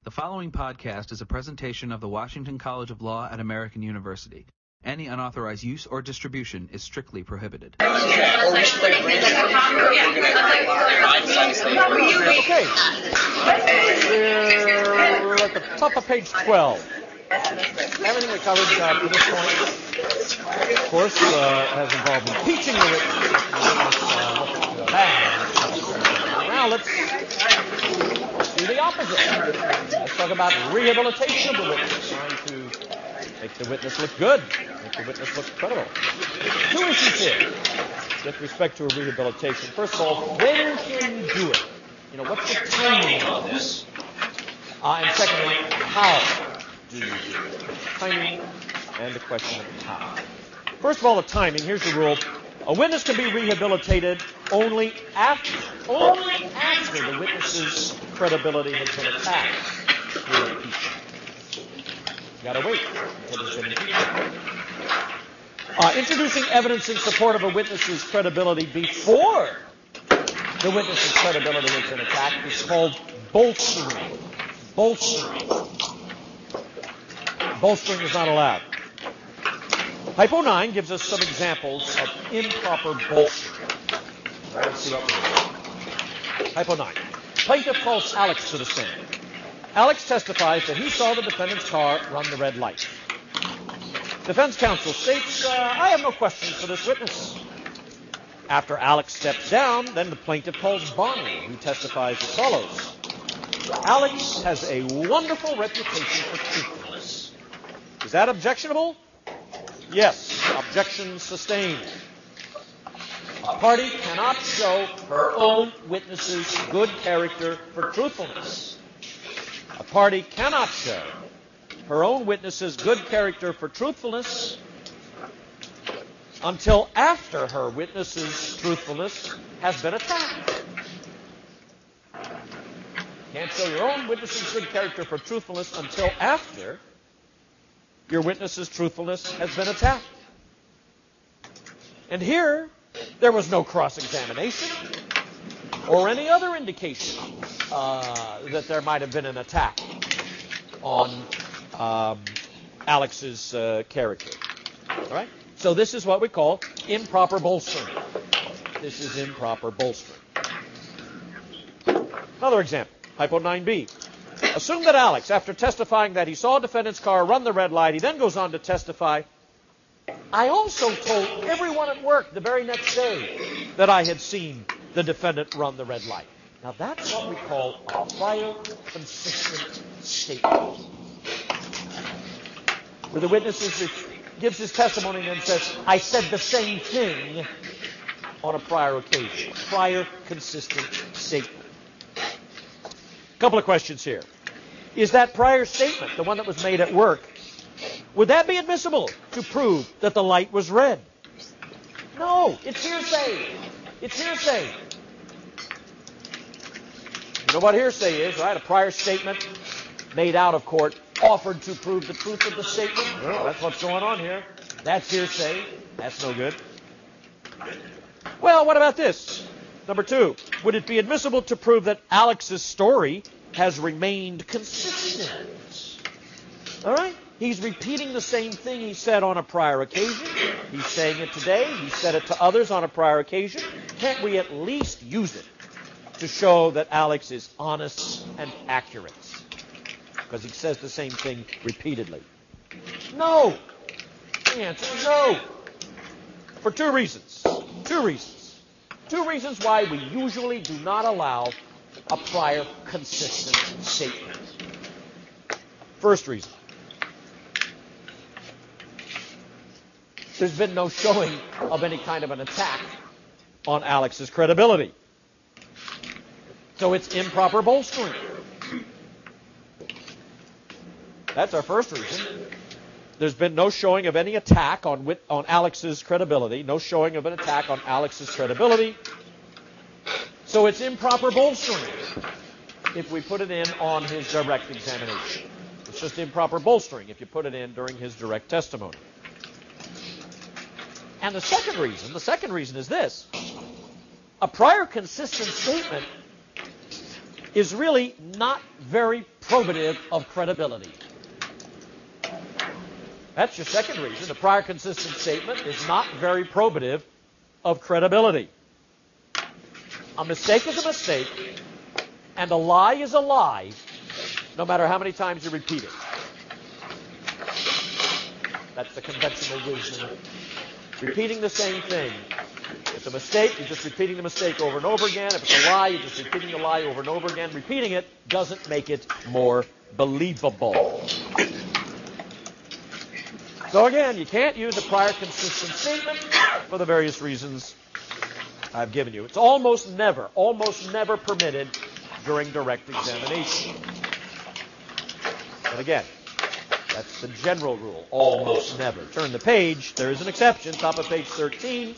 The following podcast is a presentation of the Washington College of Law at American University. Any unauthorized use or distribution is strictly prohibited. Okay. We're at the top of page 12. Everything we covered to this point, of course, has involved impeaching the witness. Now let's do the opposite. Let's talk about rehabilitation of the witness, trying to make the witness look good, make the witness look credible. Two issues here with respect to a rehabilitation. First of all, when can you do it? What's the timing of this? And secondly, how do you do it? Timing and the question of how. First of all, the timing. Here's the rule. A witness can be rehabilitated only after the witness's credibility has been attacked through impeachment. You gotta wait until there's been impeachment. Introducing evidence in support of a witness's credibility before the witness's credibility has been attacked is called bolstering. Bolstering is not allowed. Hypo 9 gives us some examples of improper bolstering. Let's see what we do. Hypo 9. Plaintiff calls Alex to the stand. Alex testifies that he saw the defendant's car run the red light. Defense counsel states, I have no questions for this witness. After Alex steps down, then the plaintiff calls Bonnie, who testifies as follows. Alex has a wonderful reputation for truthfulness. Is that objectionable? Yes. Objection sustained. A party cannot show her own witness's good character for truthfulness. A party cannot show her own witness's good character for truthfulness until after her witness's truthfulness has been attacked. Can't show your own witness's good character for truthfulness until after your witness's truthfulness has been attacked. And here, there was no cross-examination or any other indication that there might have been an attack on Alex's character. All right? So this is what we call improper bolstering. This is improper bolstering. Another example, Hypo 9b. Assume that Alex, after testifying that he saw a defendant's car run the red light, he then goes on to testify, I also told everyone at work the very next day that I had seen the defendant run the red light. Now that's what we call a prior consistent statement. Where the witness gives his testimony and says, I said the same thing on a prior occasion. Prior consistent statement. A couple of questions here. Is that prior statement, the one that was made at work, would that be admissible to prove that the light was red? No, it's hearsay. It's hearsay. You know what hearsay is, right? A prior statement made out of court, offered to prove the truth of the statement. Well, that's what's going on here. That's hearsay. That's no good. Well, what about this? Number 2, would it be admissible to prove that Alex's story has remained consistent? All right? He's repeating the same thing he said on a prior occasion. He's saying it today. He said it to others on a prior occasion. Can't we at least use it to show that Alex is honest and accurate? Because he says the same thing repeatedly. No. The answer is no. For 2 reasons. 2 reasons. 2 reasons why we usually do not allow a prior consistent statement. First reason. There's been no showing of any kind of an attack on Alex's credibility. So it's improper bolstering. That's our first reason. There's been no showing of any attack on Alex's credibility. No showing of an attack on Alex's credibility. So it's improper bolstering if we put it in on his direct examination. It's just improper bolstering if you put it in during his direct testimony. And the second reason is this. A prior consistent statement is really not very probative of credibility. That's your second reason. The prior consistent statement is not very probative of credibility. A mistake is a mistake, and a lie is a lie, no matter how many times you repeat it. That's the conventional wisdom. Repeating the same thing. If it's a mistake, you're just repeating the mistake over and over again. If it's a lie, you're just repeating the lie over and over again. Repeating it doesn't make it more believable. So again, you can't use a prior consistent statement for the various reasons I've given you. It's almost never permitted during direct examination. But again, that's the general rule, almost never. Turn the page, there is an exception, top of page 13.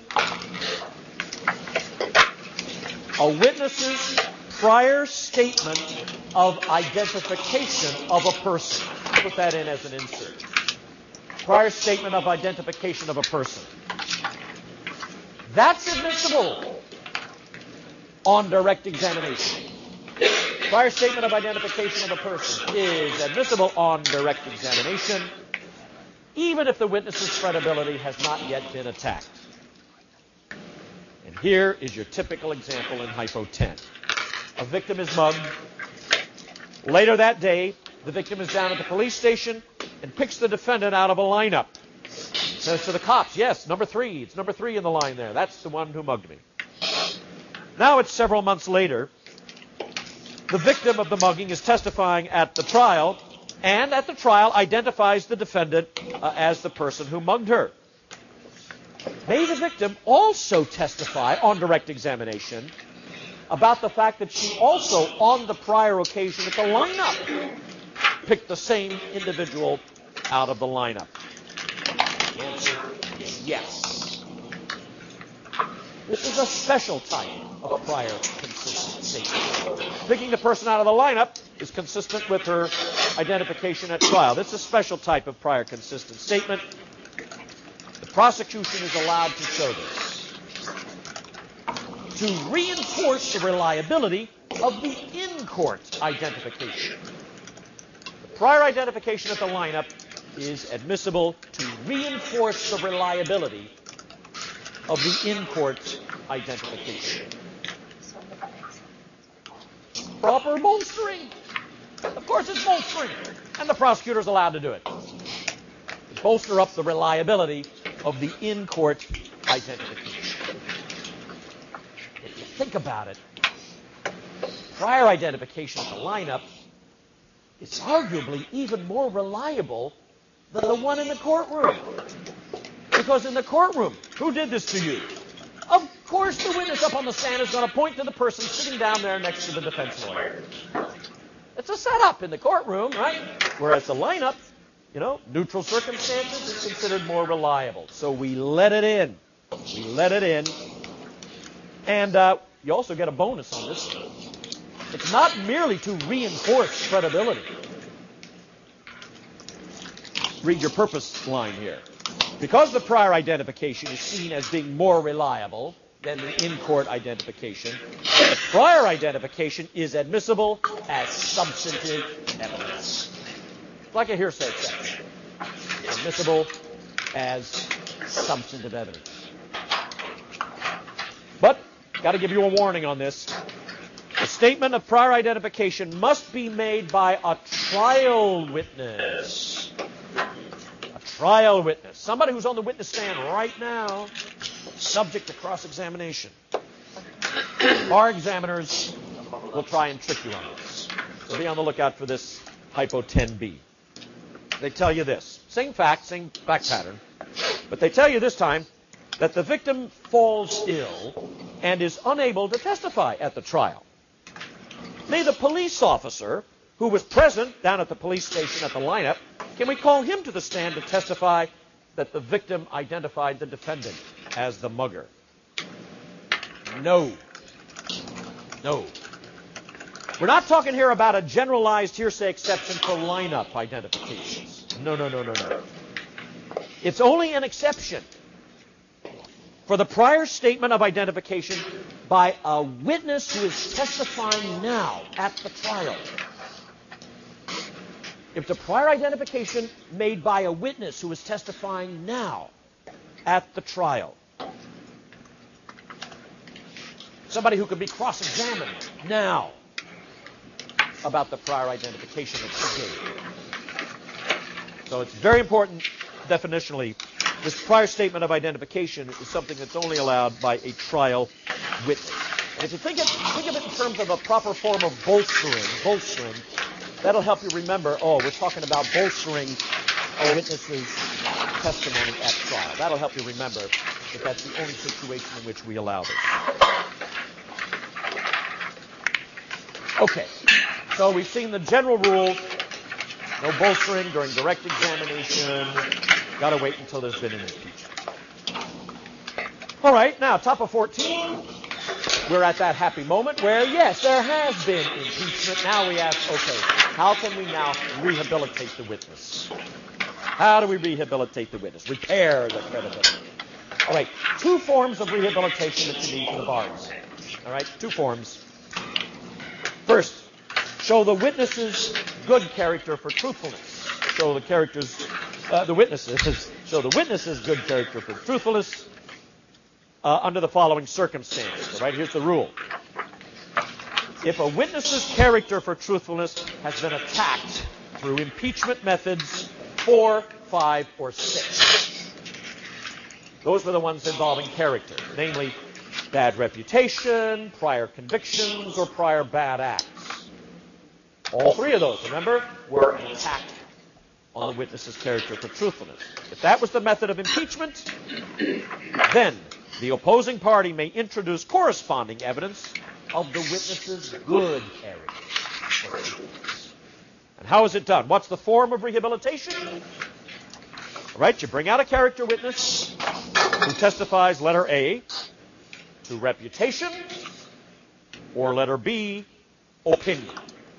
A witness's prior statement of identification of a person. Put that in as an insert. Prior statement of identification of a person. That's admissible on direct examination. Prior statement of identification of a person is admissible on direct examination, even if the witness's credibility has not yet been attacked. And here is your typical example in Hypo 10. A victim is mugged. Later that day, the victim is down at the police station and picks the defendant out of a lineup. Says to the cops, yes, number 3. It's number 3 in the line there. That's the one who mugged me. Now it's several months later. The victim of the mugging is testifying at the trial, and at the trial identifies the defendant as the person who mugged her. May the victim also testify on direct examination about the fact that she also, on the prior occasion at the lineup, picked the same individual out of the lineup? The answer is yes. This is a special type of prior consistent statement. Picking the person out of the lineup is consistent with her identification at trial. This is a special type of prior consistent statement. The prosecution is allowed to show this to reinforce the reliability of the in-court identification. The prior identification at the lineup is admissible to reinforce the reliability of the in-court identification. Proper bolstering. Of course it's bolstering. And the prosecutor is allowed to do it. To bolster up the reliability of the in-court identification. If you think about it, prior identification of the lineup is arguably even more reliable than the one in the courtroom. Because in the courtroom, who did this to you? Of course the witness up on the stand is going to point to the person sitting down there next to the defense lawyer. It's a setup in the courtroom, right? Whereas the lineup, neutral circumstances is considered more reliable. So we let it in. We let it in. And you also get a bonus on this. It's not merely to reinforce credibility. Read your purpose line here. Because the prior identification is seen as being more reliable than the in-court identification, the prior identification is admissible as substantive evidence. Like a hearsay exception. Admissible as substantive evidence. But, got to give you a warning on this. The statement of prior identification must be made by a trial witness. A trial witness. Somebody who's on the witness stand right now, subject to cross-examination. Bar examiners will try and trick you on this. So be on the lookout for this Hypo 10b. They tell you this. Same fact pattern. But they tell you this time that the victim falls ill and is unable to testify at the trial. May the police officer who was present down at the police station at the lineup, can we call him to the stand to testify that the victim identified the defendant as the mugger? No. No. We're not talking here about a generalized hearsay exception for lineup identifications. No. It's only an exception for the prior statement of identification by a witness who is testifying now at the trial. If the prior identification made by a witness who is testifying now at the trial, somebody who could be cross-examined now about the prior identification that she gave. So it's very important definitionally. This prior statement of identification is something that's only allowed by a trial witness. And if you think of it in terms of a proper form of bolstering, that'll help you remember, we're talking about bolstering a witness's testimony at trial. That'll help you remember that that's the only situation in which we allow this. Okay, so we've seen the general rule, no bolstering during direct examination. Got to wait until there's been an impeachment. All right, now, top of 14. We're at that happy moment where, yes, there has been impeachment. Now we ask, okay, how can we now rehabilitate the witness? How do we rehabilitate the witness? Repair the credibility. All right, two forms of rehabilitation that you need for the bar exam. All right, two forms. First, show the witness's good character for truthfulness. Show the witness's good character for truthfulness under the following circumstances. All right, here's the rule. If a witness's character for truthfulness has been attacked through impeachment methods 4, 5, or 6. Those were the ones involving character, namely bad reputation, prior convictions, or prior bad acts. All three of those, remember, were an attack on the witness's character for truthfulness. If that was the method of impeachment, then the opposing party may introduce corresponding evidence of the witness's good character for truthfulness. And how is it done? What's the form of rehabilitation? All right, you bring out a character witness who testifies, letter A, to reputation, or letter B, opinion.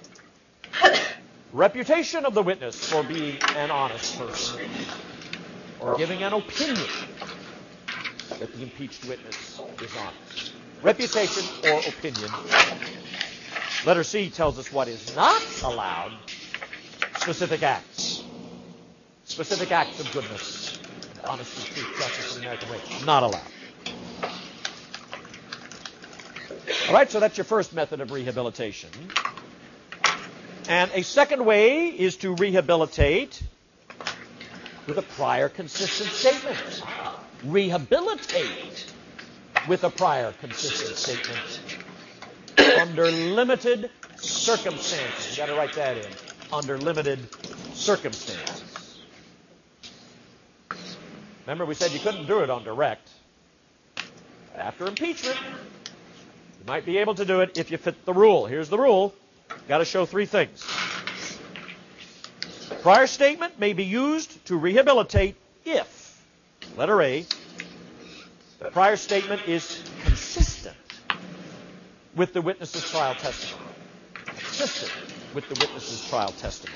Reputation of the witness for being an honest person, or giving an opinion that the impeached witness is honest. Reputation or opinion. Letter C tells us what is not allowed. Specific acts. Specific acts of goodness, honesty, truth, justice, and the American way. Not allowed. All right, so that's your first method of rehabilitation. And a second way is to rehabilitate with a prior consistent statement. Rehabilitate with a prior consistent statement under limited circumstances. You've got to write that in. Under limited circumstances. Remember, we said you couldn't do it on direct. After impeachment, you might be able to do it if you fit the rule. Here's the rule. You've got to show three things. Prior statement may be used to rehabilitate if, letter A, the prior statement is consistent with the witness's trial testimony. Consistent with the witness's trial testimony.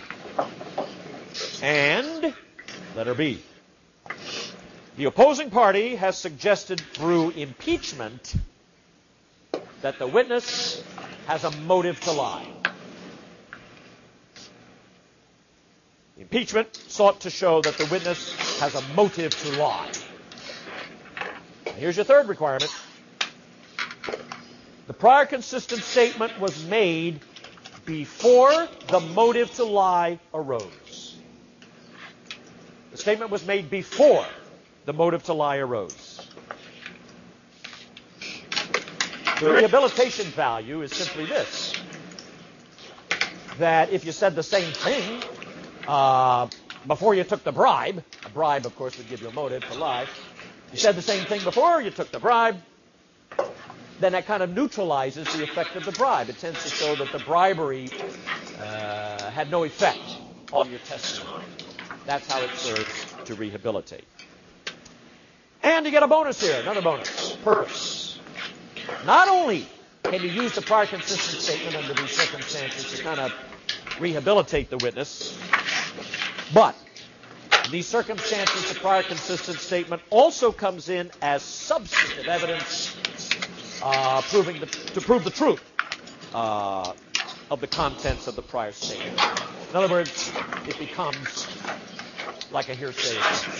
And, letter B, the opposing party has suggested through impeachment that the witness has a motive to lie. Impeachment sought to show that the witness has a motive to lie. Now, here's your third requirement. The prior consistent statement was made before the motive to lie arose. The statement was made before the motive to lie arose. The rehabilitation value is simply this, that if you said the same thing before you took the bribe, a bribe, of course, would give you a motive to lie. You said the same thing before you took the bribe, then that kind of neutralizes the effect of the bribe. It tends to show that the bribery had no effect on your testimony. That's how it serves to rehabilitate. And you get a bonus here, another bonus. Purpose. Not only can you use the prior consistent statement under these circumstances to kind of rehabilitate the witness, but In these circumstances, the prior consistent statement also comes in as substantive evidence to prove the truth of the contents of the prior statement. In other words, it becomes like a hearsay.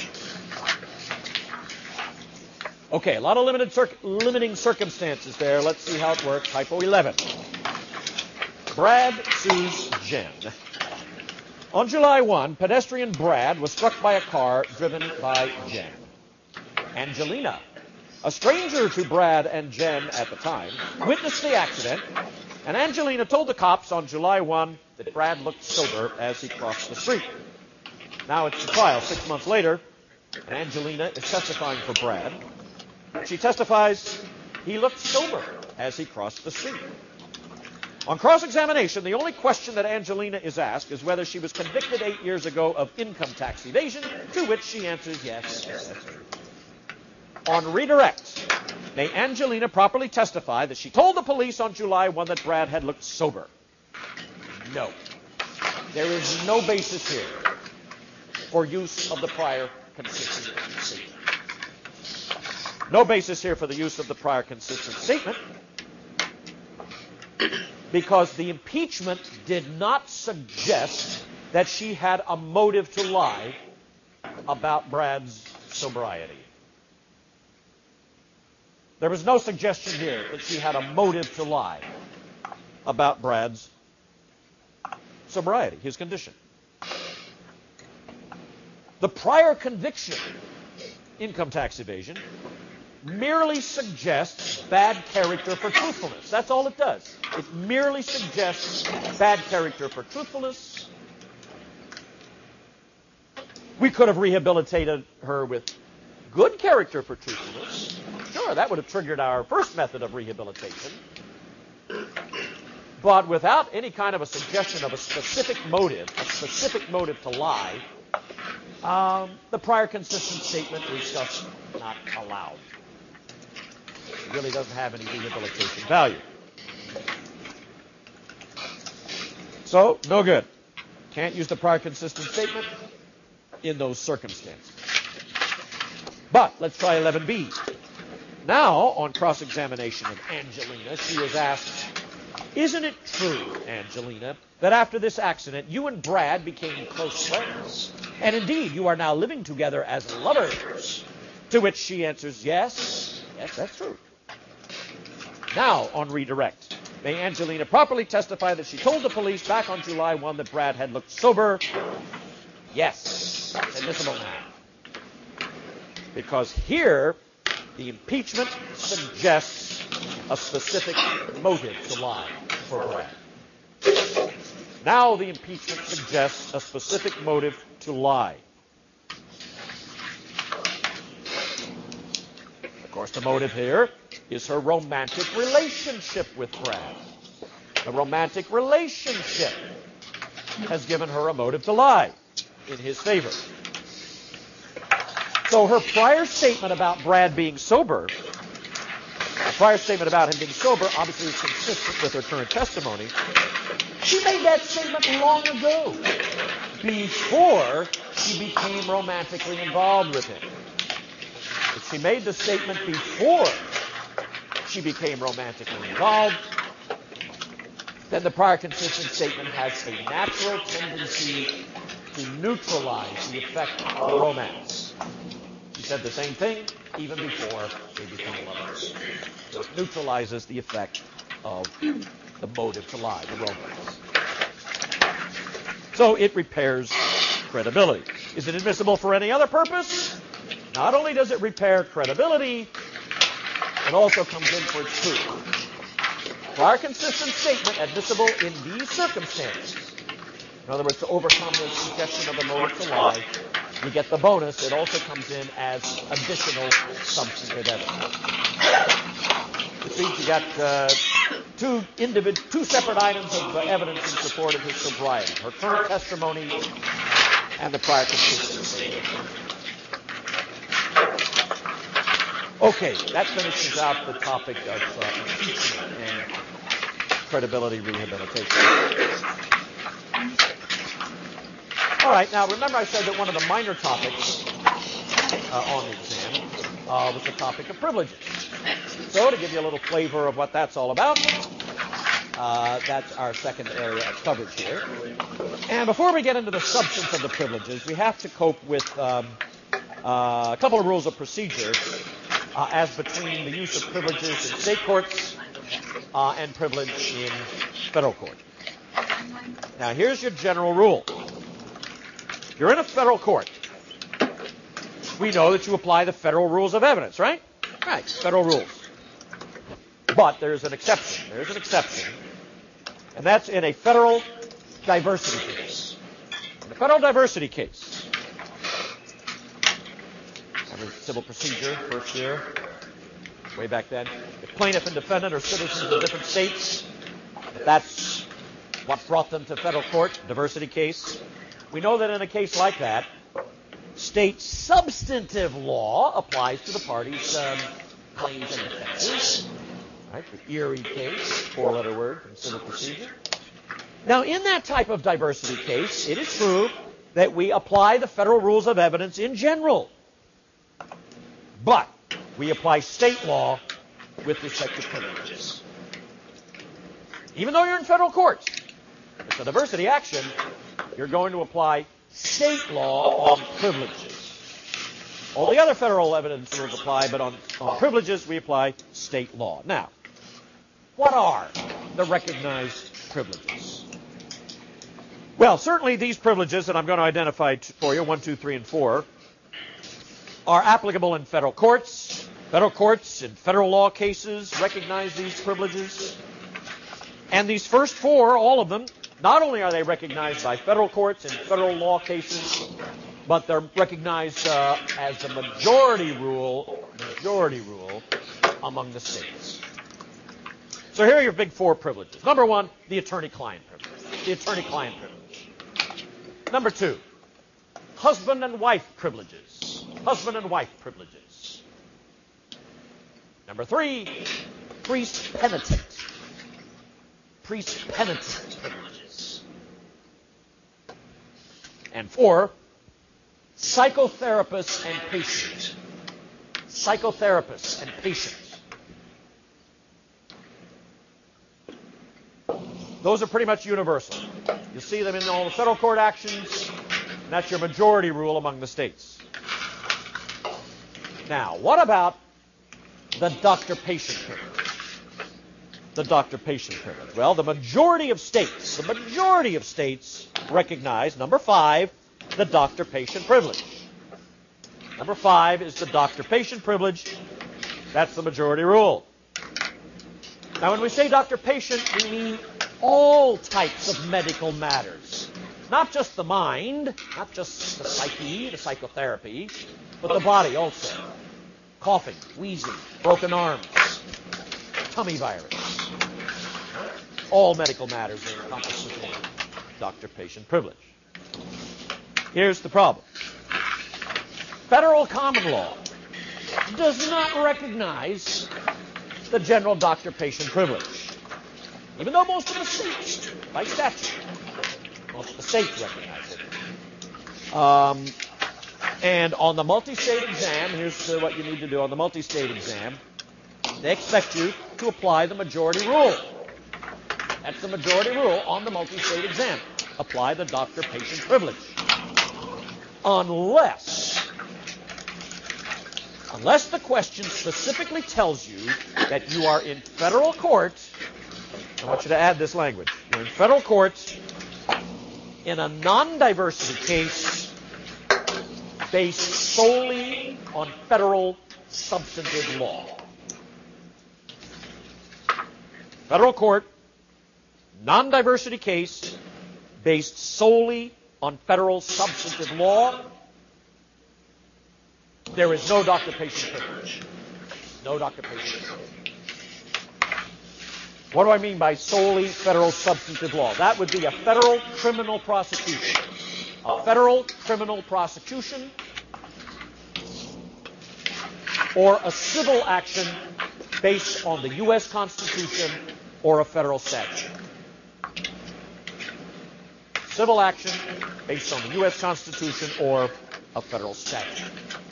Okay, a lot of limiting circumstances there. Let's see how it works. Hypo 11. Brad sues Jen. On July 1, pedestrian Brad was struck by a car driven by Jen. Angelina, a stranger to Brad and Jen at the time, witnessed the accident, and Angelina told the cops on July 1 that Brad looked sober as he crossed the street. Now it's the trial 6 months later, and Angelina is testifying for Brad. She testifies he looked sober as he crossed the street. On cross-examination, the only question that Angelina is asked is whether she was convicted 8 years ago of income tax evasion, to which she answers yes. That's true. On redirect, may Angelina properly testify that she told the police on July 1 that Brad had looked sober? No. There is no basis here for use of the prior consistent statement. No basis here for the use of the prior consistent statement because the impeachment did not suggest that she had a motive to lie about Brad's sobriety. There was no suggestion here that she had a motive to lie about Brad's sobriety, his condition. The prior conviction, income tax evasion, merely suggests bad character for truthfulness. That's all it does. It merely suggests bad character for truthfulness. We could have rehabilitated her with good character for truthfulness. Sure, that would have triggered our first method of rehabilitation. But without any kind of a suggestion of a specific motive to lie, the prior consistent statement is just not allowed. It really doesn't have any rehabilitation value. So, no good. Can't use the prior consistent statement in those circumstances. But let's try 11b. Now, on cross-examination of Angelina, she is asked, isn't it true, Angelina, that after this accident, you and Brad became close friends? And indeed, you are now living together as lovers. To which she answers, yes. Yes, that's true. Now, on redirect, may Angelina properly testify that she told the police back on July 1 that Brad had looked sober? Yes. It's admissible now. Because here, the impeachment suggests a specific motive to lie for Brad. Now the impeachment suggests a specific motive to lie. Of course, the motive here is her romantic relationship with Brad. The romantic relationship has given her a motive to lie in his favor. So her prior statement about Brad being sober, the prior statement about him being sober obviously is consistent with her current testimony. She made that statement long ago, before she became romantically involved with him. If she made the statement before she became romantically involved, then the prior consistent statement has a natural tendency to neutralize the effect of the romance. She said the same thing even before they became lovers. So it neutralizes the effect of the motive to lie, the romance. So it repairs credibility. Is it admissible for any other purpose? Not only does it repair credibility, it also comes in for its truth. Prior consistent statement admissible in these circumstances. In other words, to overcome the suggestion of the motive to lie, you get the bonus. It also comes in as additional substantive evidence. Which means you got two separate items of evidence in support of his sobriety. Her current testimony and the prior consistent statement. Okay, that finishes out the topic of impeachment and credibility rehabilitation. All right, now remember I said that one of the minor topics on the exam was the topic of privileges. So to give you a little flavor of what that's all about, that's our second area of coverage here. And before we get into the substance of the privileges, we have to cope with a couple of rules of procedure as between the use of privileges in state courts and privilege in federal court. Now, here's your general rule. You're in a federal court. We know that you apply the federal rules of evidence, right? Right, federal rules. But there's an exception. There's an exception. And that's in a federal diversity case. In a federal diversity case, every civil procedure, first year, way back then, if plaintiff and defendant are citizens of different states, that's what brought them to federal court, diversity case. We know that in a case like that, state substantive law applies to the parties' claims and defenses. Right, the Erie case, four-letter word from civil procedure. Now, in that type of diversity case, it is true that we apply the federal rules of evidence in general. But we apply state law with respect to privileges. Even though you're in federal courts, it's a diversity action, you're going to apply state law on privileges. All the other federal evidence rules apply, but on privileges, we apply state law. Now, what are the recognized privileges? Well, certainly these privileges that I'm going to identify for you, 1, 2, 3, and 4, are applicable in federal courts. Federal courts in federal law cases recognize these privileges. And these first 4, all of them, not only are they recognized by federal courts in federal law cases, but they're recognized as the majority rule among the states. So here are your big 4 privileges. Number 1, the attorney-client privilege. The attorney-client privilege. Number 2, husband and wife privileges. Husband and wife privileges. Number 3, priest-penitent. Priest-penitent privileges. And 4, psychotherapist and patient. Psychotherapist and patient. Those are pretty much universal. You see them in all the federal court actions, and that's your majority rule among the states. Now, what about the doctor-patient privilege? The doctor-patient privilege. Well, the majority of states recognize, number 5, the doctor-patient privilege. Number 5 is the doctor-patient privilege. That's the majority rule. Now, when we say doctor-patient, we mean all types of medical matters. Not just the mind, not just the psyche, the psychotherapy, but the body also. Coughing, wheezing, broken arms, tummy virus. All medical matters are encompassed within doctor-patient privilege. Here's the problem. Federal common law does not recognize the general doctor-patient privilege. Even though most of the states, by statute, most of the states recognize it. And on the multi-state exam, here's what you need to do on the multi-state exam. They expect you to apply the majority rule. That's the majority rule on the multi-state exam. Apply the doctor-patient privilege. Unless the question specifically tells you that you are in federal court. I want you to add this language. You're in federal court in a non-diversity case based solely on federal substantive law. Federal court, non-diversity case based solely on federal substantive law. There is no doctor-patient privilege. No doctor-patient privilege. What do I mean by solely federal substantive law? That would be a federal criminal prosecution. A federal criminal prosecution or a civil action based on the U.S. Constitution or a federal statute. civil action based on the U.S. Constitution or a federal statute.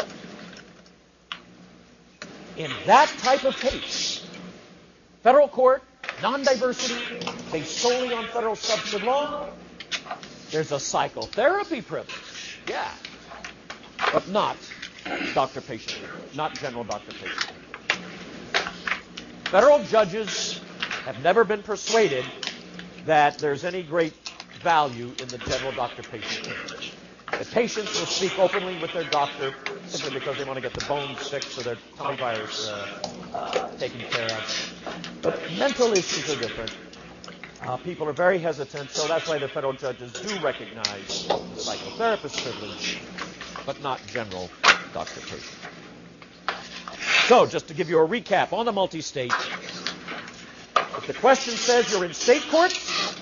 In that type of case, federal court, non-diversity, based solely on federal substantive law, there's a psychotherapy privilege, yeah, but not doctor-patient, not general doctor-patient. Federal judges have never been persuaded that there's any great value in the general doctor-patient privilege. The patients will speak openly with their doctor simply because they want to get the bones fixed or their tummy virus taken care of. But mental issues are different. People are very hesitant, so that's why the federal judges do recognize the psychotherapist privilege, but not general doctor-patient. So, just to give you a recap on the multi-state, if the question says you're in state court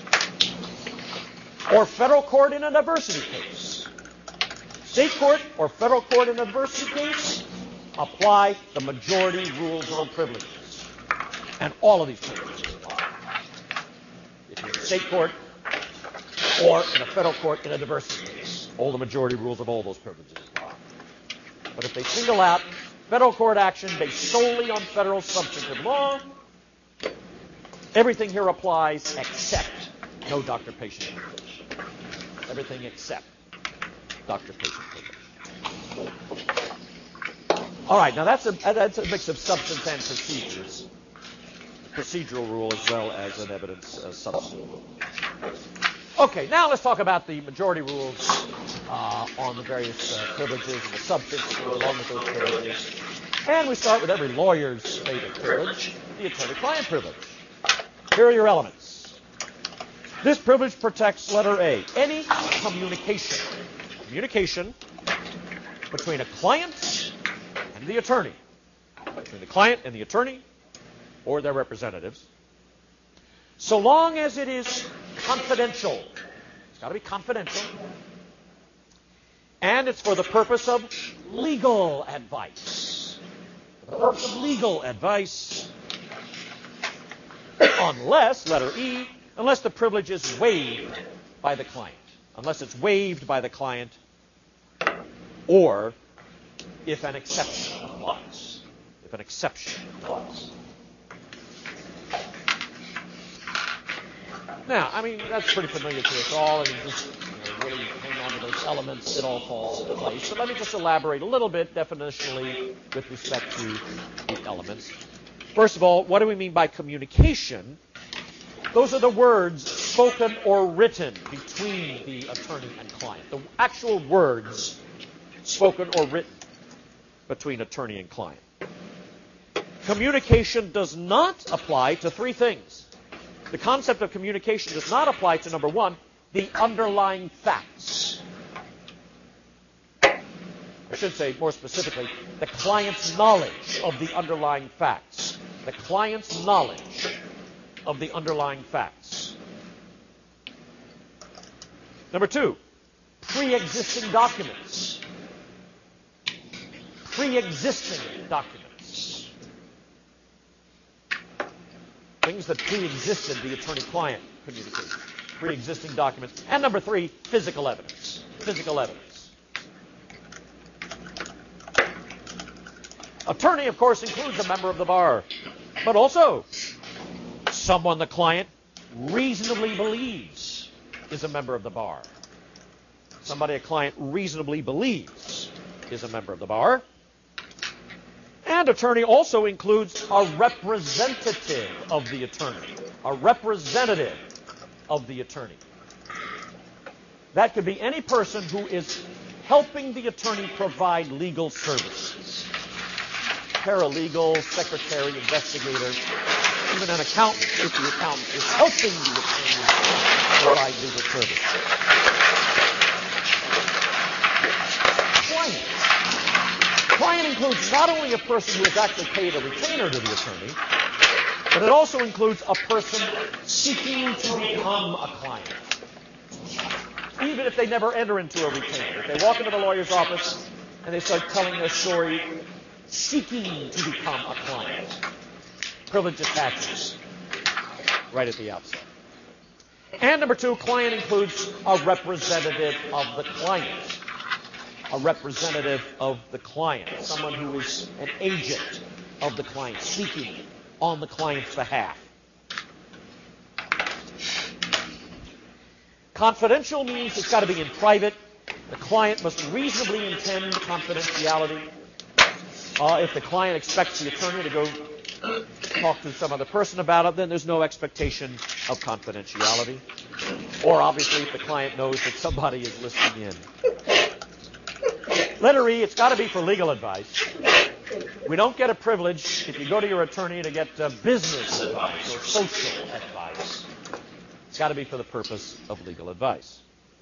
or federal court in a diversity case, state court or federal court in a diversity case, apply the majority rules on privileges. And all of these privileges apply. If you're in state court or in a federal court in a diversity case, all the majority rules of all those privileges apply. But if they single out federal court action based solely on federal substantive law, everything here applies except no doctor-patient privilege. Everything except doctor-patient privilege. All right, now that's a mix of substance and procedures. Procedural rule as well as an evidence substantive rule. Okay, now let's talk about the majority rules on the various privileges and the substance that go along with those privileges. And we start with every lawyer's favorite privilege, the attorney-client privilege. Here are your elements. This privilege protects, letter A, any communication between a client and the attorney, between the client and the attorney or their representatives, so long as it is confidential. It's got to be confidential. And it's for the purpose of legal advice. For the purpose of legal advice. Unless, letter E, unless the privilege is waived by the client. Unless it's waived by the client, or if an exception applies. If an exception applies. Now, I mean, that's pretty familiar to us all, and you just really hang on to those elements, it all falls into place. So let me just elaborate a little bit definitionally with respect to the elements. First of all, what do we mean by communication? Those are the words spoken or written between the attorney and client. The actual words spoken or written between attorney and client. Communication does not apply to three things. The concept of communication does not apply to, number one, the underlying facts. I should say, more specifically, the client's knowledge of the underlying facts. The client's knowledge of the underlying facts. Number two, pre-existing documents. Pre-existing documents. Things that pre-existed the attorney-client communication. Pre-existing documents. And number three, physical evidence. Physical evidence. Attorney, of course, includes a member of the bar, but also someone the client reasonably believes is a member of the bar. Somebody a client reasonably believes is a member of the bar. And attorney also includes a representative of the attorney. A representative of the attorney. That could be any person who is helping the attorney provide legal services. Paralegal, secretary, investigator, even an accountant, if the accountant is helping the attorney provide legal services. Client. Client includes not only a person who has actually paid a retainer to the attorney, but it also includes a person seeking to become a client. Even if they never enter into a retainer. If they walk into the lawyer's office and they start telling their story, seeking to become a client. Privilege attaches right at the outset. And number two, client includes a representative of the client. A representative of the client. Someone who is an agent of the client, speaking on the client's behalf. Confidential means it's got to be in private. The client must reasonably intend confidentiality. If the client expects the attorney to go talk to some other person about it, then there's no expectation of confidentiality. Or obviously, if the client knows that somebody is listening in. Letter E, it's got to be for legal advice. We don't get a privilege if you go to your attorney to get business advice or social advice. It's got to be for the purpose of legal advice.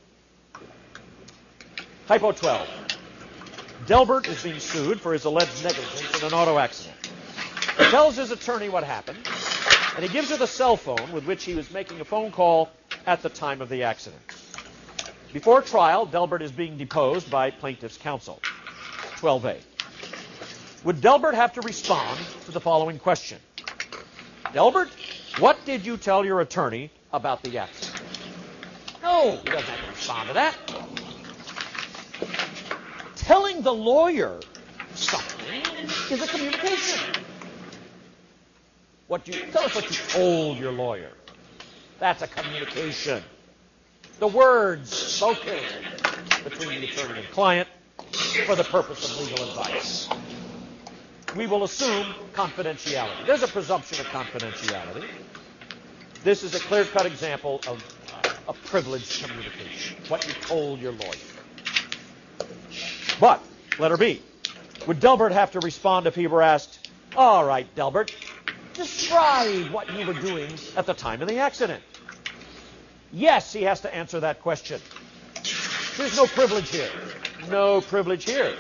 Typo 12. Delbert is being sued for his alleged negligence in an auto accident. He tells his attorney what happened, and he gives her the cell phone with which he was making a phone call at the time of the accident. Before trial, Delbert is being deposed by plaintiff's counsel. 12A. Would Delbert have to respond to the following question? Delbert, what did you tell your attorney about the accident? No, he doesn't have to respond to that. Telling the lawyer something is a communication. Tell us what you told your lawyer. That's a communication. The words spoken between the attorney and client for the purpose of legal advice. We will assume confidentiality. There's a presumption of confidentiality. This is a clear-cut example of a privileged communication, what you told your lawyer. But, letter B, would Delbert have to respond if he were asked, all right, Delbert, describe what you were doing at the time of the accident? Yes, he has to answer that question. There's no privilege here. No privilege here.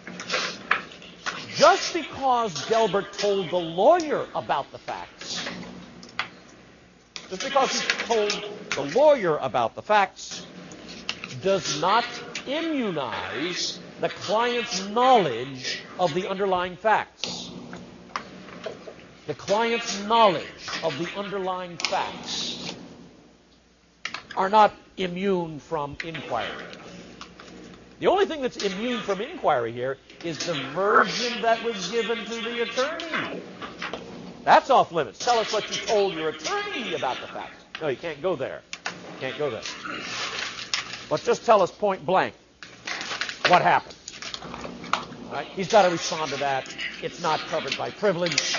Just because Delbert told the lawyer about the facts, just because he told the lawyer about the facts, does not immunize the client's knowledge of the underlying facts. The client's knowledge of the underlying facts are not immune from inquiry. The only thing that's immune from inquiry here is the version that was given to the attorney. That's off limits. Tell us what you told your attorney about the facts. No, you can't go there. You can't go there. But just tell us point blank what happened. All right? He's got to respond to that. It's not covered by privilege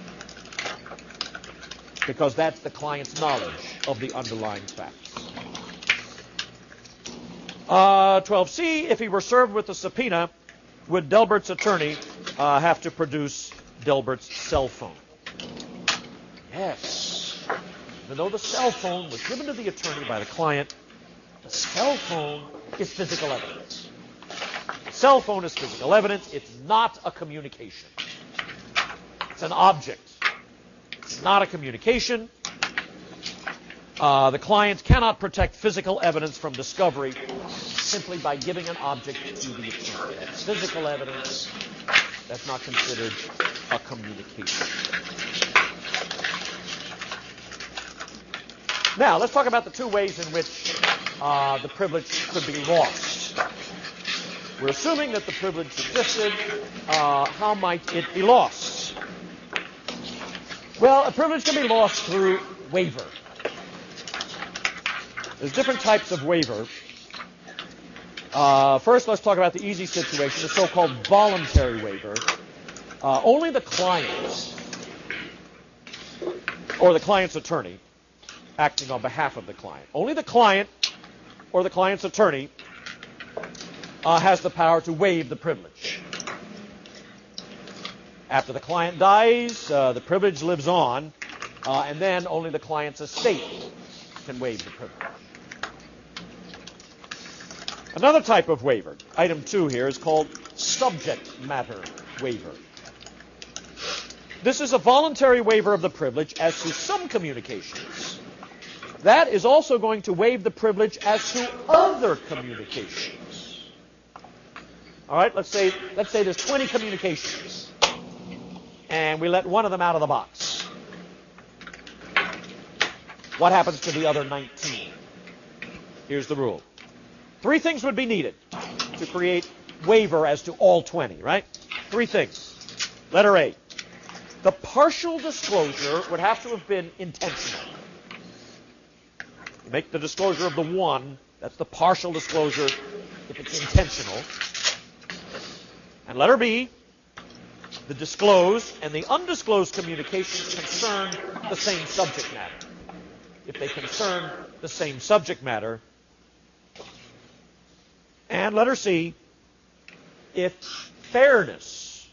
because that's the client's knowledge of the underlying facts. 12C, if he were served with a subpoena, would Delbert's attorney have to produce Delbert's cell phone? Yes. Even though the cell phone was given to the attorney by the client, the cell phone is physical evidence. The cell phone is physical evidence. It's not a communication. It's an object. It's not a communication. The client cannot protect physical evidence from discovery simply by giving an object to the attorney. That's physical evidence. That's not considered a communication. Now, let's talk about the two ways in which the privilege could be lost. We're assuming that the privilege existed. How might it be lost? Well, a privilege can be lost through waiver. There's different types of waiver. First, let's talk about the easy situation, the so-called voluntary waiver. Only the client or the client's attorney acting on behalf of the client. Only the client or the client's attorney has the power to waive the privilege. After the client dies, the privilege lives on, and then only the client's estate can waive the privilege. Another type of waiver, item 2 here, is called subject matter waiver. This is a voluntary waiver of the privilege as to some communications. That is also going to waive the privilege as to other communications. All right, let's say there's 20 communications, and we let one of them out of the box. What happens to the other 19? Here's the rule. 3 things would be needed to create waiver as to all 20, right? 3 things. Letter A. The partial disclosure would have to have been intentional. You make the disclosure of the 1, that's the partial disclosure if it's intentional. And letter B, the disclosed and the undisclosed communications concern the same subject matter. If they concern the same subject matter. And letter C, if fairness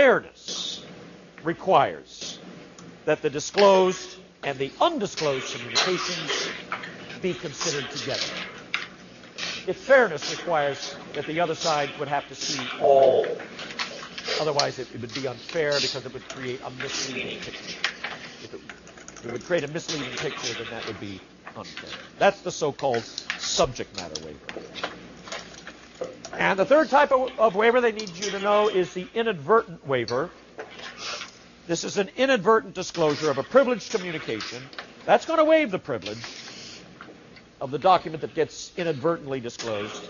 requires that the disclosed and the undisclosed communications be considered together. If fairness requires that the other side would have to see all. Otherwise, it would be unfair because it would create a misleading picture. If it would create a misleading picture, then that would be unfair. That's the so-called subject matter waiver. And the third type of waiver they need you to know is the inadvertent waiver. This is an inadvertent disclosure of a privileged communication. That's going to waive the privilege of the document that gets inadvertently disclosed.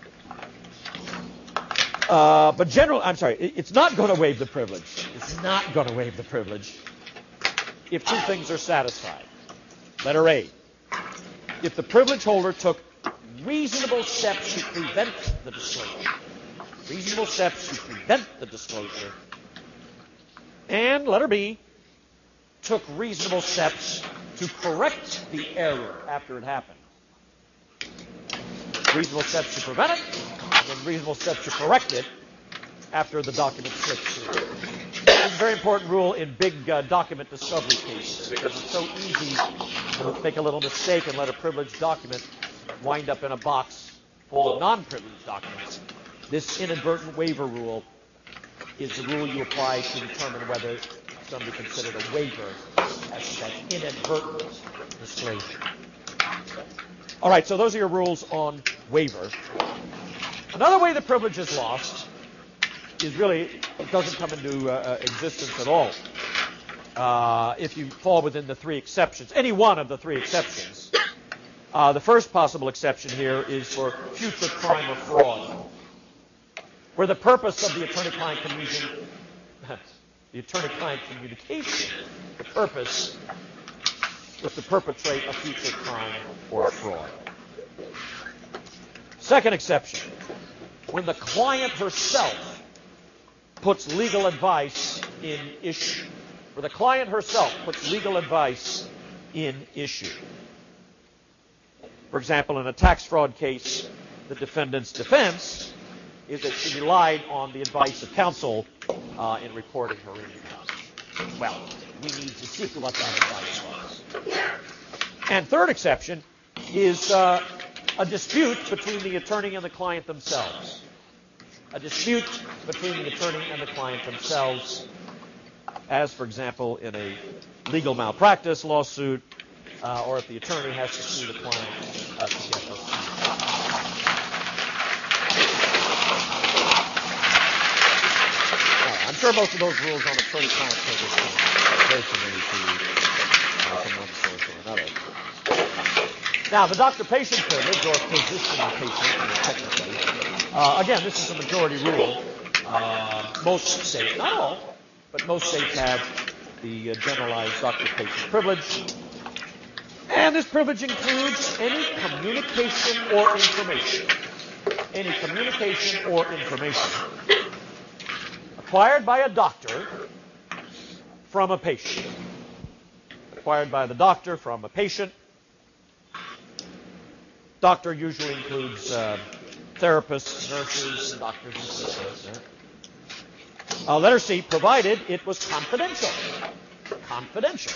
It's not going to waive the privilege. It's not going to waive the privilege if 2 things are satisfied. Letter A. If the privilege holder took reasonable steps to prevent the disclosure. Reasonable steps to prevent the disclosure. And letter B, took reasonable steps to correct the error after it happened. Reasonable steps to prevent it, and then reasonable steps to correct it after the document slips through. This is a very important rule in big document discovery cases because it's so easy to make a little mistake and let a privileged document wind up in a box full of non-privileged documents. This inadvertent waiver rule is the rule you apply to determine whether somebody considered a waiver as that inadvertent disclosure. All right, so those are your rules on waiver. Another way the privilege is lost is really, it doesn't come into existence at all. If you fall within the 3 exceptions, any one of the 3 exceptions. The first possible exception here is for future crime or fraud, where the purpose of the attorney-client communication, the purpose was to perpetrate a future crime or fraud. Second exception, when the client herself puts legal advice in issue. Where the client herself puts legal advice in issue. For example, in a tax fraud case, the defendant's defense is that she relied on the advice of counsel in reporting her income. Well, we need to see what that advice was. And third exception is a dispute between the attorney and the client themselves. A dispute between the attorney and the client themselves, as, for example, in a legal malpractice lawsuit, or if the attorney has to sue the client to get her sued. I'm sure most of those rules on attorney-client privilege are very familiar to you from one source or another. Now, the doctor-patient privilege, or physician-patient, technically, again, this is a majority rule. Most states, not all, but most states have the generalized doctor-patient privilege. And this privilege includes any communication or information. Any communication or information acquired by a doctor from a patient. Acquired by the doctor from a patient. Doctor usually includes therapists, nurses, doctors, and sisters. Letter C, provided it was confidential. Confidential.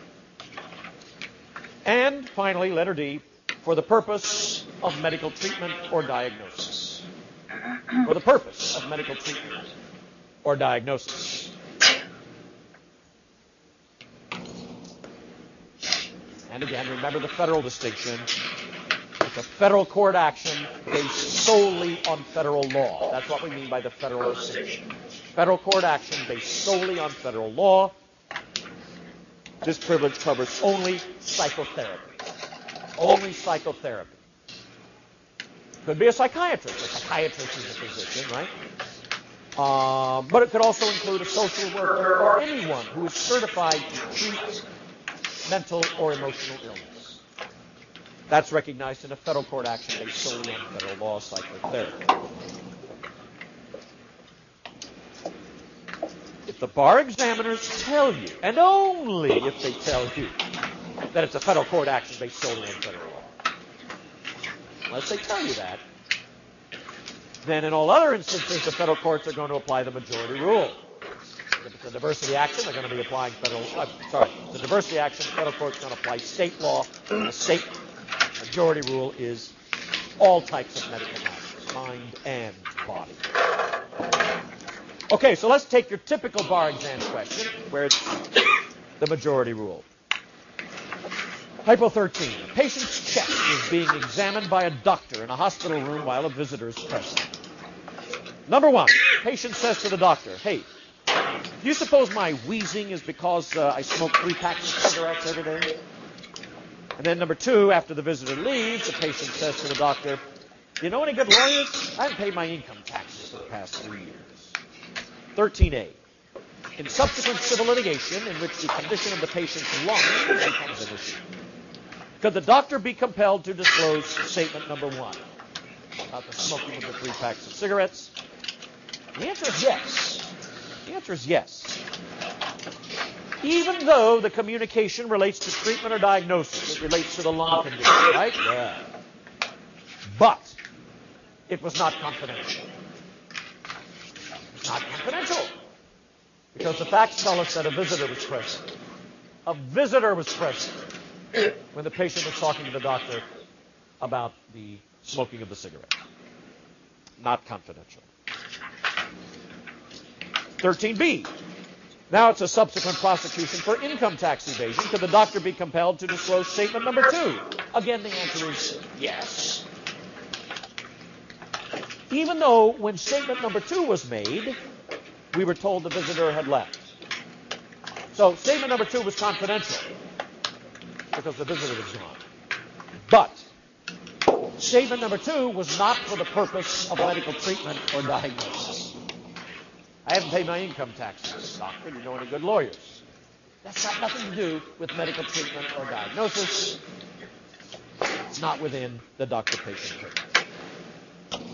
And finally, letter D, for the purpose of medical treatment or diagnosis. For the purpose of medical treatment or diagnosis. And again, remember the federal distinction. It's a federal court action based solely on federal law. That's what we mean by the federal distinction. Federal court action based solely on federal law. This privilege covers only psychotherapy. Only psychotherapy. Could be a psychiatrist. A psychiatrist is a physician, right? But it could also include a social worker or anyone who is certified to treat mental or emotional illness. That's recognized in a federal court action based solely on federal law, psychotherapy. If the bar examiners tell you, and only if they tell you, that it's a federal court action based solely on federal law, unless they tell you that, then in all other instances, the federal courts are going to apply the majority rule. If it's a diversity action, they're going to be applying the diversity action, the federal court's going to apply state law. And the state majority rule is all types of medical matters, mind and body. Okay, so let's take your typical bar exam question, where it's the majority rule. Hypo 13. A patient's chest is being examined by a doctor in a hospital room while a visitor is present. Number one, the patient says to the doctor, hey, do you suppose my wheezing is because I smoke 3 packs of cigarettes every day? And then number two, after the visitor leaves, the patient says to the doctor, do you know any good lawyers? I haven't paid my income taxes for the past 3 years. 13A. In subsequent civil litigation in which the condition of the patient's lungs becomes an issue, could the doctor be compelled to disclose statement number one about the smoking of the 3 packs of cigarettes? The answer is yes. The answer is yes. Even though the communication relates to treatment or diagnosis, it relates to the lung condition, right? Yeah. But it was not confidential. It's not confidential. Because the facts tell us that a visitor was present. A visitor was present when the patient was talking to the doctor about the smoking of the cigarette. Not confidential. 13B. Now it's a subsequent prosecution for income tax evasion. Could the doctor be compelled to disclose statement number 2? Again, the answer is yes. Even though when statement number 2 was made, we were told the visitor had left. So statement number 2 was confidential because the visitor was gone. But statement number 2 was not for the purpose of medical treatment or diagnosis. I haven't paid my income taxes. Doctor, do you know any good lawyers? That's got nothing to do with medical treatment or diagnosis. It's not within the doctor-patient privilege.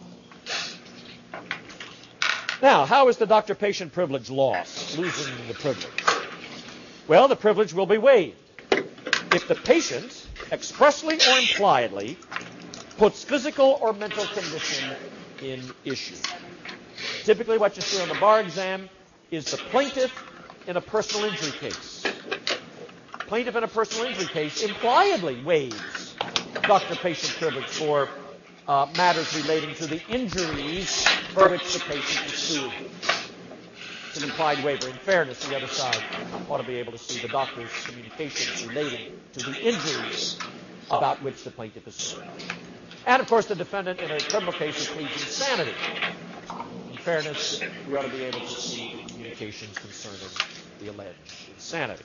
Now, how is the doctor-patient privilege lost, losing the privilege? Well, the privilege will be waived if the patient, expressly or impliedly, puts physical or mental condition in issue. Typically, what you see on the bar exam is the plaintiff in a personal injury case. Plaintiff in a personal injury case impliedly waives doctor-patient privilege for matters relating to the injuries for which the patient is sued. It's an implied waiver. In fairness, the other side ought to be able to see the doctor's communications relating to the injuries about which the plaintiff is sued. And, of course, the defendant in a criminal case pleads insanity. In fairness, we ought to be able to see the communications concerning the alleged insanity.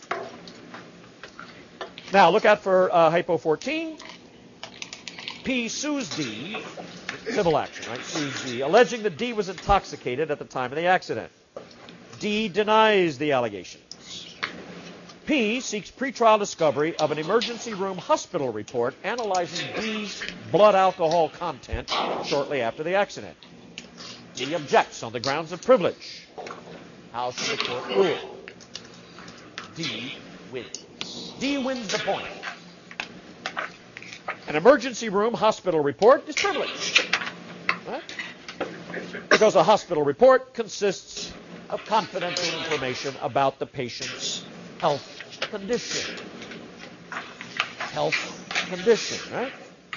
Now, look out for Hypo 14. P sues D, civil action, right? Sues D, alleging that D was intoxicated at the time of the accident. D denies the allegations. P seeks pretrial discovery of an emergency room hospital report analyzing D's blood alcohol content shortly after the accident. D objects on the grounds of privilege. How should the court rule? D wins. D wins the point. An emergency room hospital report is privileged. Right? Because a hospital report consists of confidential information about the patient's health condition. Health condition, right?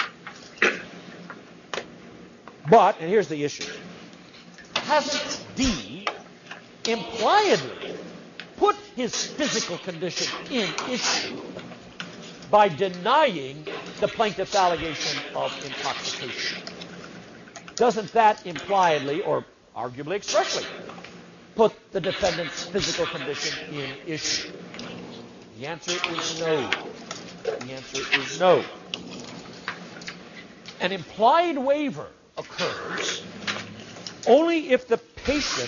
But, and here's the issue, hasn't D impliedly put his physical condition in issue by denying the plaintiff's allegation of intoxication? Doesn't that impliedly, or arguably expressly, put the defendant's physical condition in issue? The answer is no. The answer is no. An implied waiver occurs only if the patient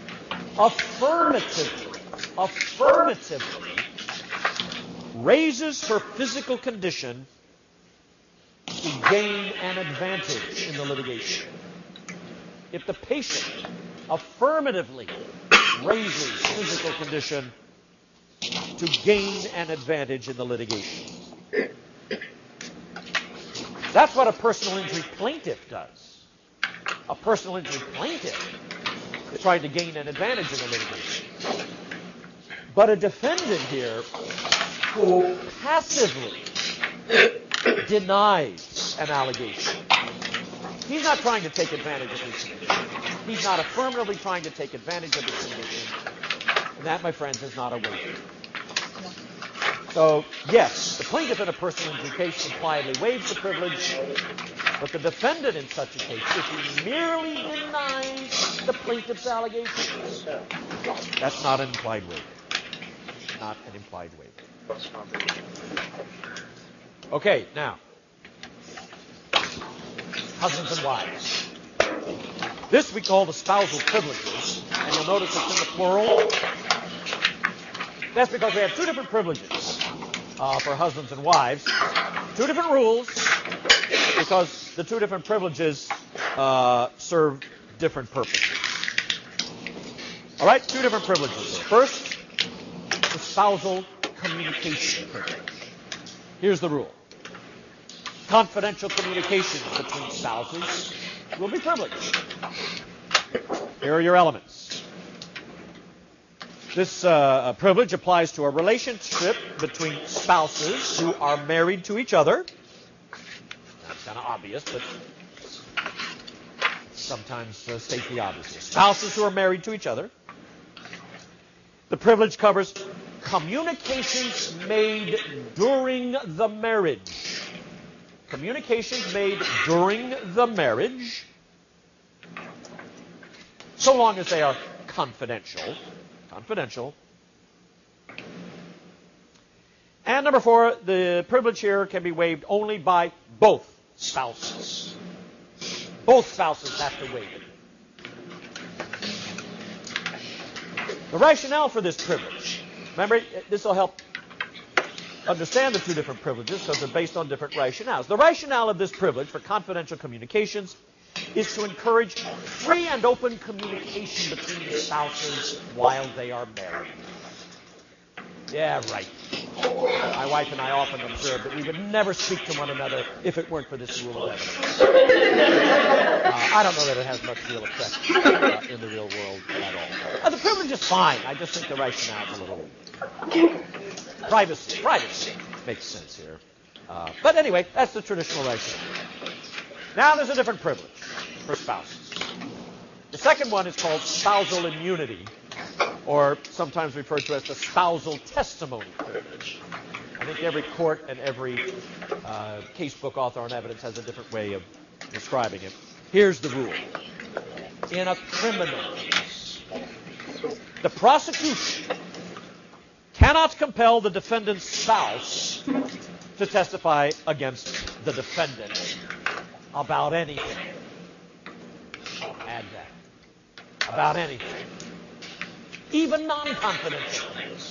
affirmatively raises her physical condition to gain an advantage in the litigation. If the patient affirmatively raises physical condition to gain an advantage in the litigation. That's what a personal injury plaintiff does. A personal injury plaintiff is trying to gain an advantage in the litigation. But a defendant here who passively denies an allegation, he's not trying to take advantage of his condition. He's not affirmatively trying to take advantage of his condition. And that, my friends, is not a waiver. So, yes, the plaintiff in a personal injury case impliedly waives the privilege, but the defendant in such a case, if he merely denies the plaintiff's allegations, that's not an implied waiver. Not an implied waiver. Okay, now, husbands and wives. This we call the spousal privileges, and you'll notice it's in the plural. That's because we have two different privileges for husbands and wives. Two different rules, because the two different privileges serve different purposes. All right, two different privileges. First, the spousal communication privilege. Here's the rule. Confidential communications between spouses will be privileged. Here are your elements. This privilege applies to a relationship between spouses who are married to each other. That's kind of obvious, but sometimes state the obvious. Spouses who are married to each other. The privilege covers communications made during the marriage. Communications made during the marriage, so long as they are confidential. And number 4, the privilege here can be waived only by both spouses. Both spouses have to waive it. The rationale for this privilege. Remember, this will help understand the two different privileges because they're based on different rationales. The rationale of this privilege for confidential communications is to encourage free and open communication between the spouses while they are married. Yeah, right. My wife and I often observe that we would never speak to one another if it weren't for this rule of evidence. I don't know that it has much real effect in the real world at all. The privilege is fine. I just think the rationale is a little privacy makes sense here. But anyway, that's the traditional rationale. Now there's a different privilege for spouses. The second one is called spousal immunity, or sometimes referred to as the spousal testimony privilege. I think every court and every casebook author on evidence has a different way of describing it. Here's the rule. In a criminal case, the prosecution cannot compel the defendant's spouse to testify against the defendant about anything. Add that. About anything. Even non-confidential things.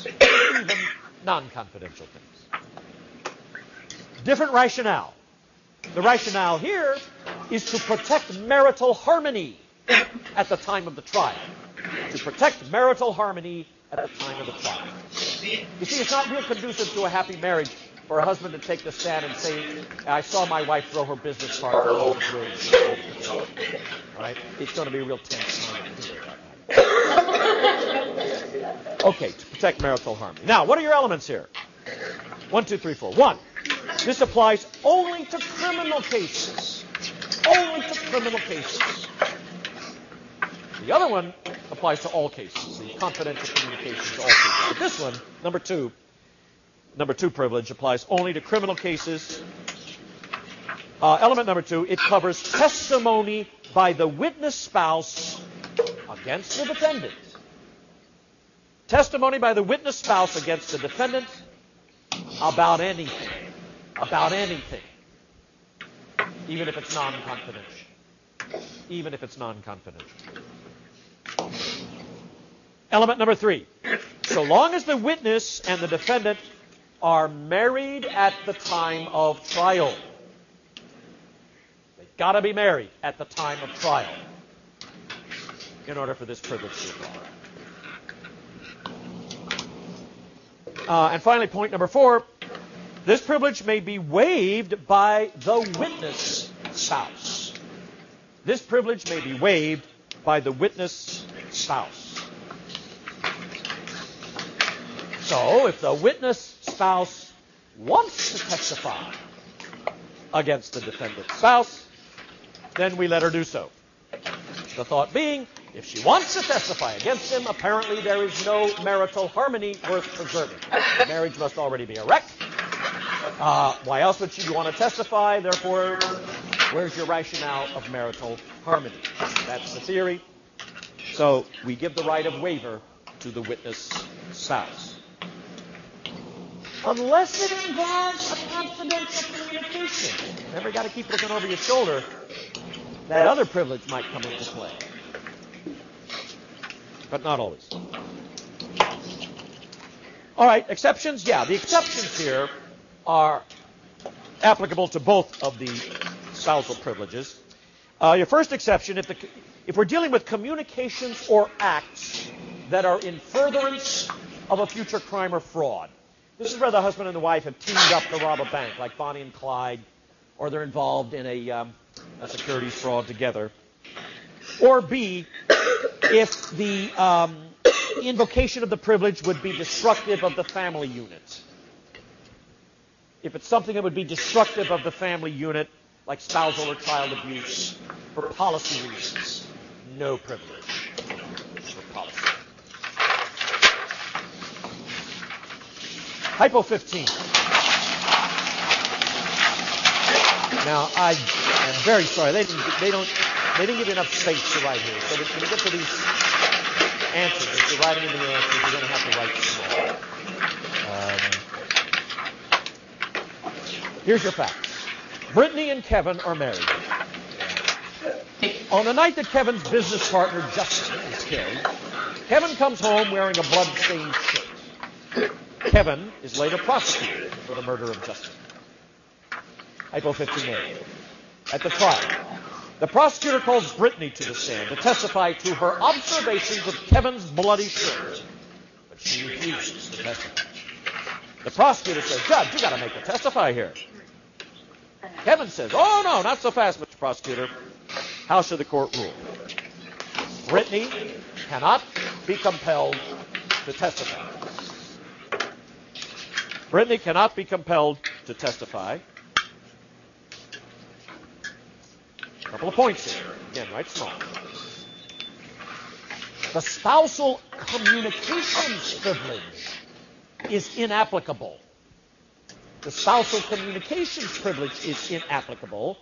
Different rationale. The rationale here is to protect marital harmony at the time of the trial. To protect marital harmony at the time of the trial. You see, it's not real conducive to a happy marriage for a husband to take the stand and say, I saw my wife throw her business card over the bridge. Right? It's going to be a real tense moment. Okay, to protect marital harmony. Now, what are your elements here? 1, 2, 3, 4. 1, this applies only to criminal cases. Only to criminal cases. The other one applies to all cases. The confidential communications to all cases. But this one, number 2 privilege, applies only to criminal cases. Element number 2, it covers testimony by the witness spouse against the defendant. Testimony by the witness spouse against the defendant about anything. About anything. even if it's non-confidential. Even if it's non-confidential. Element number 3. So long as the witness and the defendant are married at the time of trial. They've got to be married at the time of trial in order for this privilege to apply. And finally, point number 4. This privilege may be waived by the witness spouse. This privilege may be waived by the witness spouse. So, if the witness spouse wants to testify against the defendant's spouse, then we let her do so. The thought being, if she wants to testify against him, apparently there is no marital harmony worth preserving. The marriage must already be erect. Why else would she want to testify? Therefore, where's your rationale of marital harmony? That's the theory. So we give the right of waiver to the witness spouse. Unless it involves a confidential communication. Remember, you got to keep looking over your shoulder. That other privilege might come into play. But not always. All right, exceptions? Yeah, the exceptions here are applicable to both of the spousal privileges. Your first exception, if we're dealing with communications or acts that are in furtherance of a future crime or fraud. This is where the husband and the wife have teamed up to rob a bank, like Bonnie and Clyde, or they're involved in a securities fraud together. Or B, if the invocation of the privilege would be destructive of the family unit. If it's something that would be destructive of the family unit, like spousal or child abuse, for policy reasons, no privilege for policy. Hypo 15. Now, I am very sorry. They didn't give you enough space to write here. So when you get to these answers, if you're writing in the answers, you're going to have to write small. Here's your facts. Brittany and Kevin are married. On the night that Kevin's business partner, Justin, is killed, Kevin comes home wearing a blood-stained shirt. Kevin is later prosecuted for the murder of Justin. Hypo 15A. At the trial, the prosecutor calls Brittany to the stand to testify to her observations of Kevin's bloody shirt, but she refuses to testify. The prosecutor says, "Judge, you got to make her testify here." Kevin says, "Oh, no, not so fast, Mr. Prosecutor. How should the court rule?" Brittany cannot be compelled to testify. Brittany cannot be compelled to testify. A couple of points here. Again, write small. The spousal communications privilege is inapplicable. The spousal communications privilege is inapplicable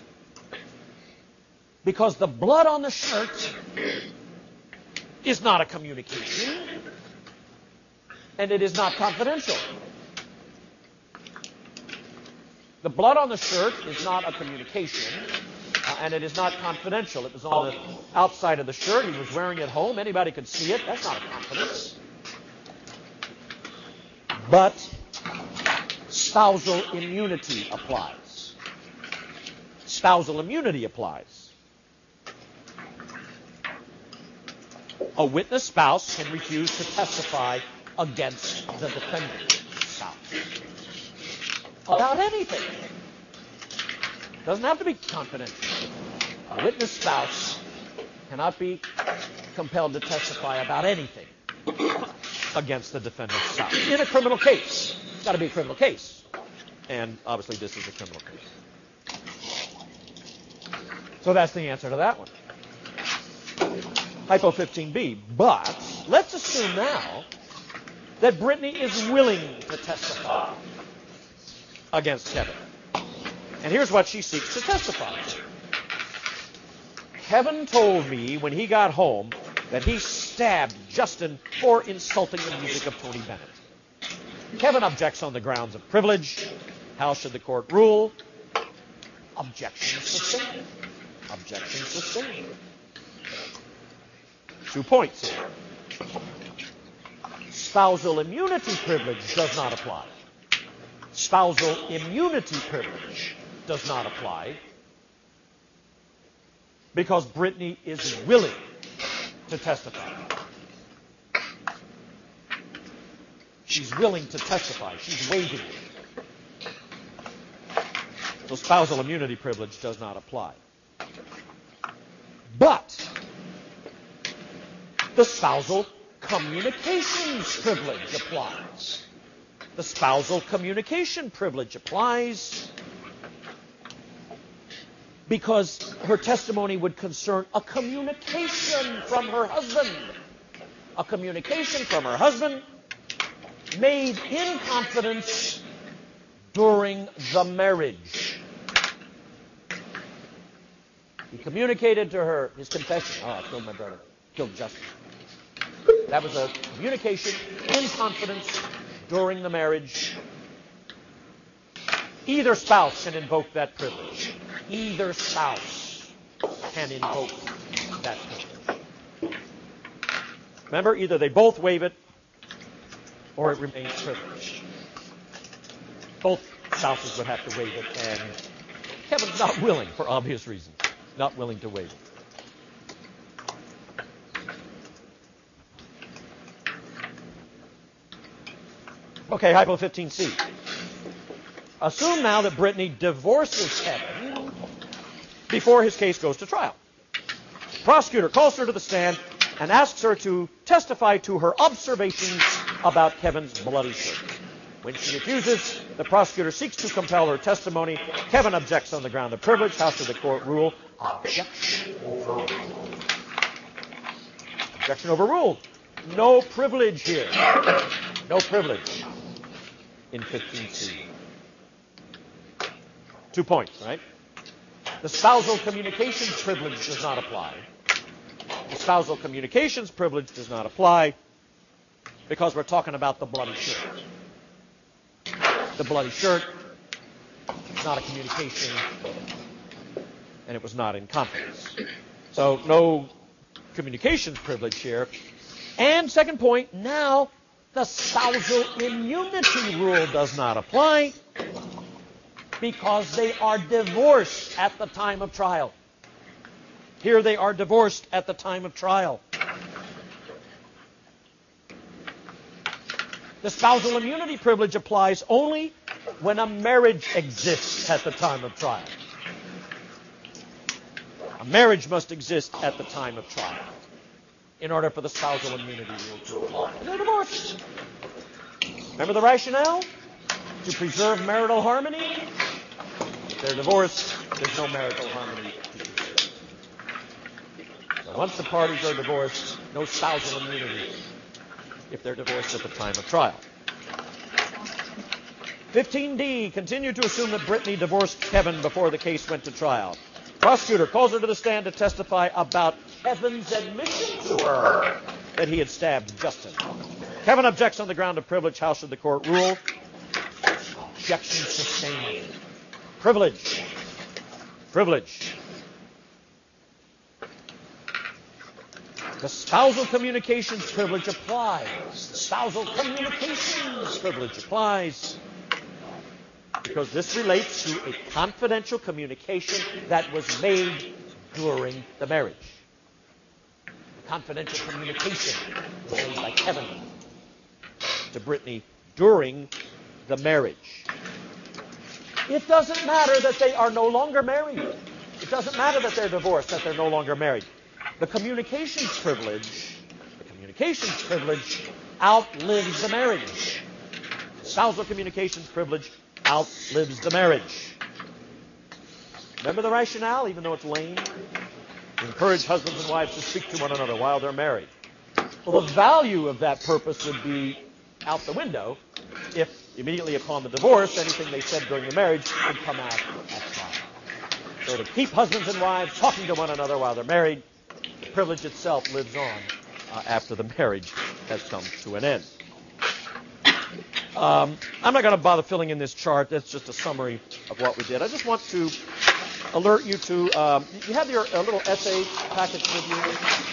because the blood on the shirt is not a communication and it is not confidential. The blood on the shirt is not a communication, and it is not confidential. It was on the outside of the shirt. He was wearing it home. Anybody could see it. That's not a confidence. But spousal immunity applies. Spousal immunity applies. A witness spouse can refuse to testify against the defendant spouse about anything. Doesn't have to be confidential. A witness spouse cannot be compelled to testify about anything against the defendant's spouse. In a criminal case. It's got to be a criminal case. And obviously this is a criminal case. So that's the answer to that one. Hypo 15B. But let's assume now that Brittany is willing to testify against Kevin. And here's what she seeks to testify to. Kevin told me when he got home that he stabbed Justin for insulting the music of Tony Bennett. Kevin objects on the grounds of privilege. How should the court rule? Objection sustained. Objection sustained. 2 points here. Spousal immunity privilege does not apply. Spousal immunity privilege does not apply because Brittany is willing to testify. She's willing to testify. She's waiving it. So spousal immunity privilege does not apply. But the spousal communications privilege applies. The spousal communication privilege applies because her testimony would concern a communication from her husband. A communication from her husband made in confidence during the marriage. He communicated to her his confession. Oh, I killed my brother. Killed Justin. That was a communication in confidence during the marriage. Either spouse can invoke that privilege. Either spouse can invoke that privilege. Remember, either they both waive it or it remains privileged. Both spouses would have to waive it, and Kevin's not willing, for obvious reasons, not willing to waive it. Okay, hypo 15C. Assume now that Brittany divorces Kevin before his case goes to trial. The prosecutor calls her to the stand and asks her to testify to her observations about Kevin's bloody shirt. When she refuses, the prosecutor seeks to compel her testimony. Kevin objects on the ground of privilege. How should the court rule? Objection overruled. Objection overruled. No privilege here. No privilege in 15C. 2 points, right? The spousal communications privilege does not apply. The spousal communications privilege does not apply because we're talking about the bloody shirt. The bloody shirt is not a communication, and it was not in confidence. So no communications privilege here. And second point, now the spousal immunity rule does not apply because they are divorced at the time of trial. Here they are divorced at the time of trial. The spousal immunity privilege applies only when a marriage exists at the time of trial. A marriage must exist at the time of trial in order for the spousal immunity rule to apply. And they're divorced. Remember the rationale? To preserve marital harmony? If they're divorced, there's no marital harmony to preserve. So once the parties are divorced, no spousal immunity if they're divorced at the time of trial. 15D, continue to assume that Brittany divorced Kevin before the case went to trial. Prosecutor calls her to the stand to testify about Kevin's admission to her that he had stabbed Justin. Kevin objects on the ground of privilege. How should the court rule? Objection sustained. Privilege. Privilege. The spousal communications privilege applies. The spousal communications privilege applies because this relates to a confidential communication that was made during the marriage. The confidential communication was made by Kevin to Brittany during the marriage. It doesn't matter that they are no longer married. It doesn't matter that they're divorced, that they're no longer married. The communications privilege outlives the marriage. The spousal communications privilege outlives the marriage. Remember the rationale, even though it's lame? To encourage husbands and wives to speak to one another while they're married. Well, the value of that purpose would be out the window if immediately upon the divorce, anything they said during the marriage would come out at trial. So to keep husbands and wives talking to one another while they're married, the privilege itself lives on after the marriage has come to an end. I'm not going to bother filling in this chart. That's just a summary of what we did. I just want to alert you to, you have your little essay package with you.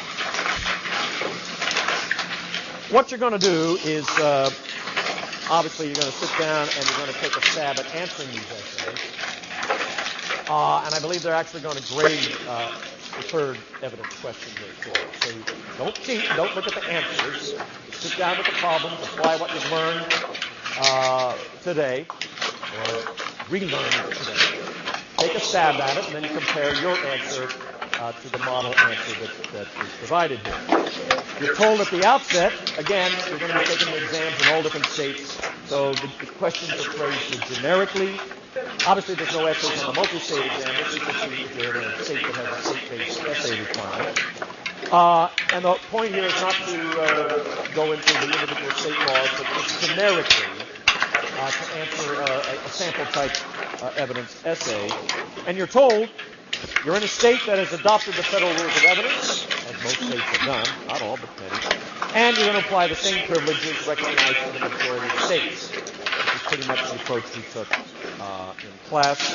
What you're going to do is, obviously, you're going to sit down and you're going to take a stab at answering these essays. And I believe they're actually going to grade deferred evidence questions here for you. So you don't cheat, don't look at the answers. Sit down with the problems, apply what you've learned today, or relearned today. Take a stab at it, and then you compare your answer to the model answer that is provided here. You're told at the outset, again, you're going to be taking the exams in all different states, so the questions are phrased generically. Obviously, there's no essays on the multi-state exam. This is to see if you're in a state that has a state-based essay requirement. And the point here is not to go into the individual state laws, but just generically to answer a sample-type evidence essay. And you're told you're in a state that has adopted the federal rules of evidence, as most states have done, not all, but many, and you're going to apply the same privileges recognized in the majority of states. This is pretty much the approach we took in class.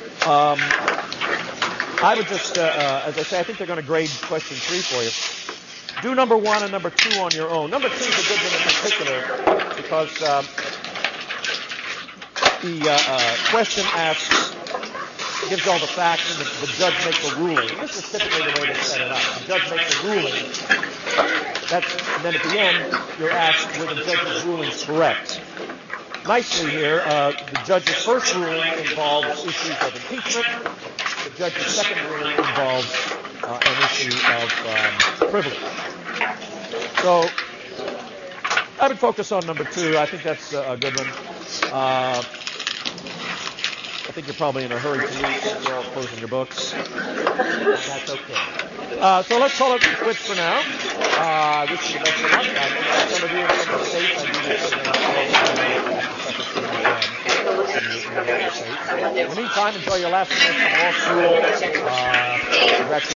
I would just, as I say, I think they're going to grade question 3 for you. Do number 1 and number 2 on your own. Number 2 is a good one in particular because the question asks, gives all the facts, and the judge makes a ruling. This is typically the way they set it up. The judge makes a ruling. And then at the end, you're asked, were the judge's rulings correct? Nicely here, the judge's first ruling involves issues of impeachment. The judge's second ruling involves an issue of privilege. So I would focus on number 2. I think that's a good one. I think you're probably in a hurry to leave since you're all closing your books. That's okay. So let's call it quits for now. I wish you the best of luck. I think some of you in some states, I do this in the meantime, enjoy your last semester of law school. Congratulations.